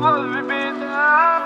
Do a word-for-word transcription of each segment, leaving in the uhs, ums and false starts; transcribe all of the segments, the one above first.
любовь беда.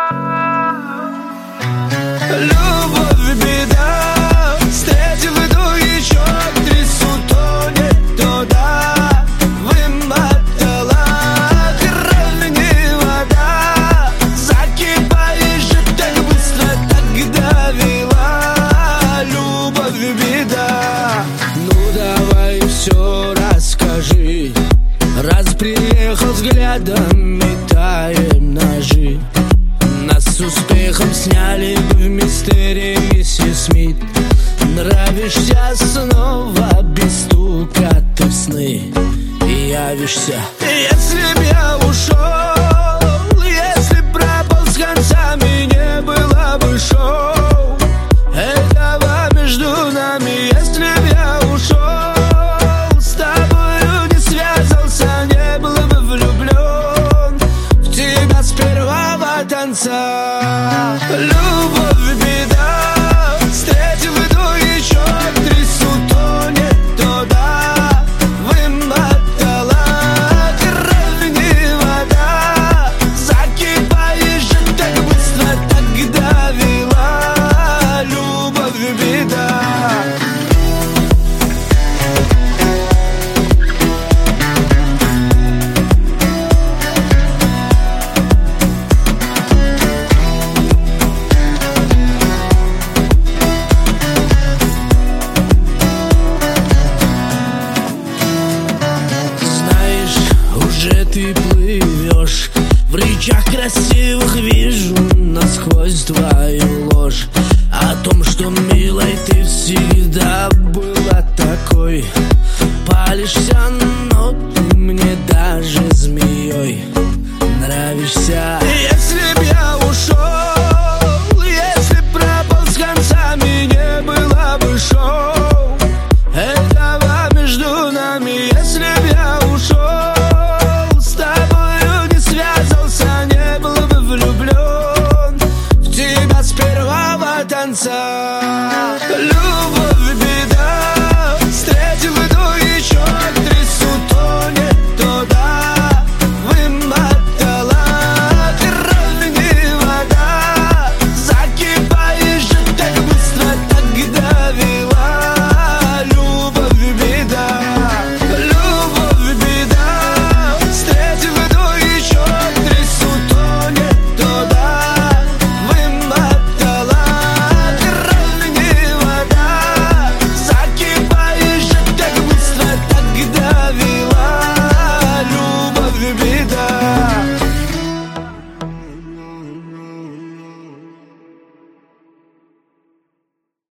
Любовь беда, встретив иду еще актрису, то не то да. Вымотала кровь не вода, закипаешь же так быстро, так довела. Любовь беда. Ну давай все расскажи, раз приехал взглядом, метаем ножи. Нас с успехом сняли бы в мистерии миссис Смит. Нравишься снова без стука, ты в сны и явишься. Если б я ушел, если б пропал с концами, не было бы шоу этого между нами. Если б я ушел, с тобою не связался, не был бы влюблен в тебя с первого танца. Любовь беда, встретив иду еще актрису, то не то да. Вымотала кровь не вода, закипаешь же так быстро, так довела. Любовь беда. Уже ты плывешь, в речах красивых вижу насквозь твою ложь. О том, что, милой, ты всегда была такой. Палишься